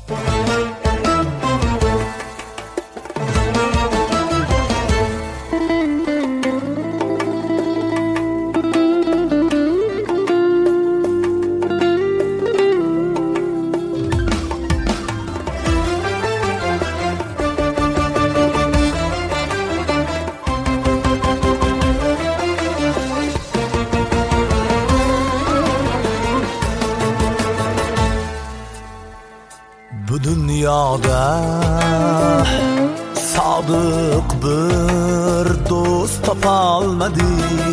Bu dünyada sadık bir dost tapalmadım.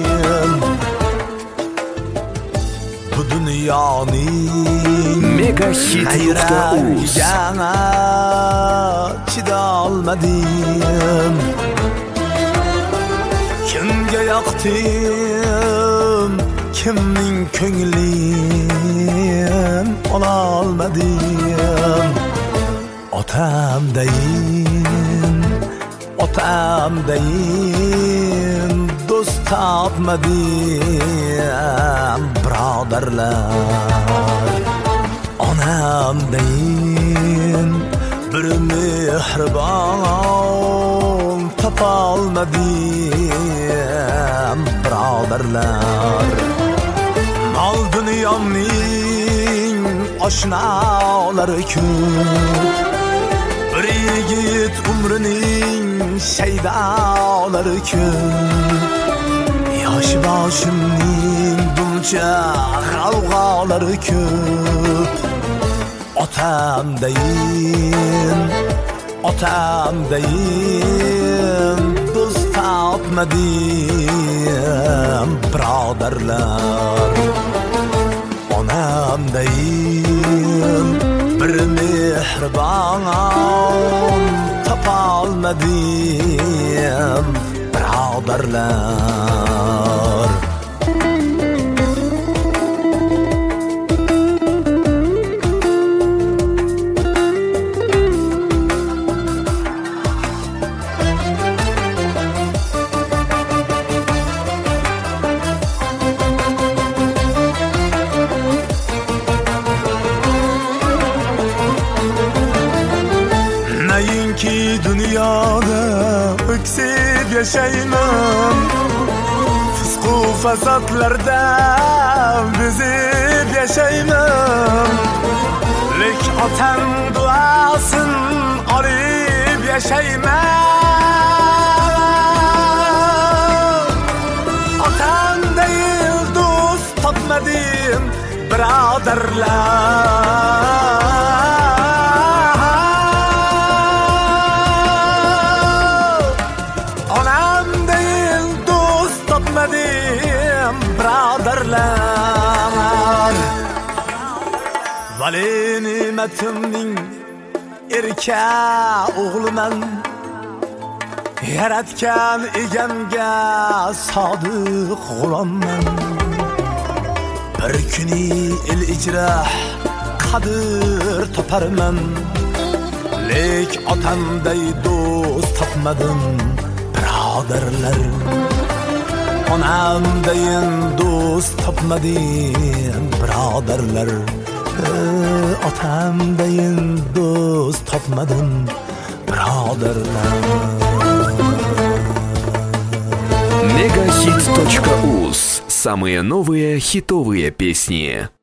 Bu dünyanın gayragana chidolmadim. Kimga yoqdim, kimning ko'nglin ololmadim. Otamdayin do'st topmadim, birodarlar. Onamdayin bir mehribon topolmadim, birodarlar. Mol dunyomning oshnolari ko'p, bir yigit umrining shaydolari ko'p. Yosh boshimning buncha g'alg'olari ko'p. Otamdayin do'st topmadim, birodarlar. Onamdayin bir mehribon topolmadim, birodarlar. Nayinki dünyada öksüp yaşayman, fısku fasatlarda bezip yaşayman. Lek otam duasın arayıp yaşayman. Otam değil dost topmadım, birodarlar. Birodarlar, vali nimetimning erka o'g'liman, yaratgan egamga sodiq g'ulomman. Bir kuni el ijra qadr toparman, lek otamday do'st topmadim, birodarlar. Onamdayin do'st topmadim, birodarlar. Otamdayin do'st topmadim, birodarlar. Megahit.uz. Самые новые хитовые песни.